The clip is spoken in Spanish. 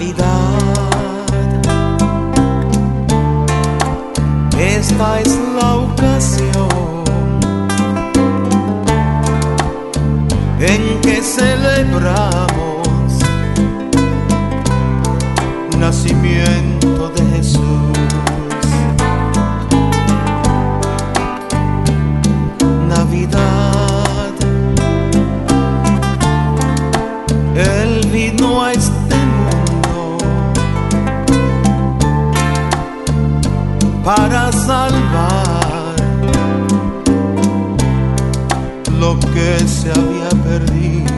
Esta es la ocasión en que celebramos nacimiento de Jesús. Navidad, Él vino a este mundo para salvar lo que se había perdido.